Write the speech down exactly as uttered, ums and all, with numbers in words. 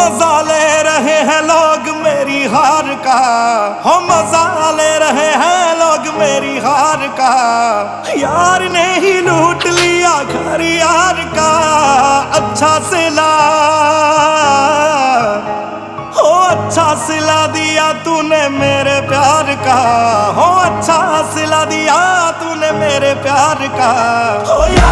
मजा ले रहे हैं लोग मेरी हार का, हो मजा ले रहे हैं लोग मेरी हार का। यार ने ही लूट लिया घर यार का, अच्छा सिला हो अच्छा सिला दिया तूने मेरे प्यार का, हो अच्छा सिला दिया तूने मेरे प्यार का। हो यार